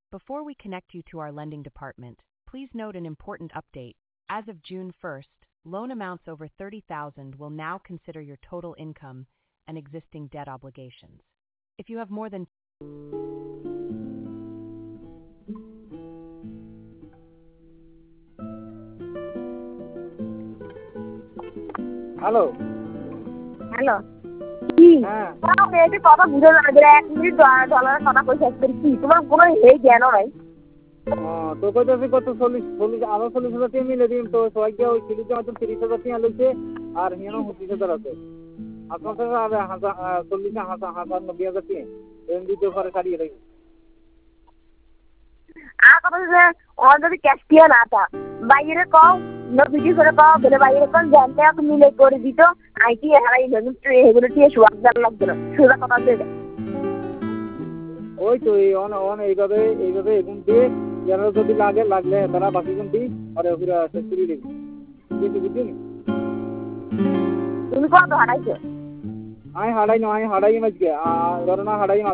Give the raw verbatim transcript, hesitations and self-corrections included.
Before we connect you to our lending department, please note an important update. As of June first, loan amounts over thirty thousand will now consider your total income and existing debt obligations. If you have more than hello hello কি হ্যাঁ তোমার মেয়েটি কথা বুঝে না যে এক minute ডলারের কথা কই শেষ করি কি তোমার কোনো এই জ্ঞান নাই ও তো কইতাছি কত চল্লিশ চল্লিশ আরো চল্লিশ হাজার টাকা মিলে দিন তো সবাই গিয়ে ওই সিলিতে হয়তো তিরিশ হাজার টাকা লইছে আর হিয়ানো পঁচিশ হাজার আছে আপনার কাছে আর হাজার চল্লিশ হাজার হাজার নব্বই হাজার টাকা এম দিতে পরে কাটিয়ে রাখি আর কথা যে ওর যদি ক্যাশ দিয়ে না তা বাইরে কও না ভিডিও করে কও বলে বাইরে কোন জানতে আপনি মিলে করে দিত আইটি হারাই না তো এগুলো দিয়ে সুয়াদার লাগবে না সুদা কথা দিয়ে ওই তো এই অন অন এইভাবে এইভাবে এগুন দিয়ে যারা যদি লাগে লাগলে তারা বাকি গুণ দিই আর ওগুলো শেষ করে দিবি কিন্তু বুঝলি তুমি কত হারাইছো আমি হারাই না আমি হারাই মাঝকে আর ধরো না হারাই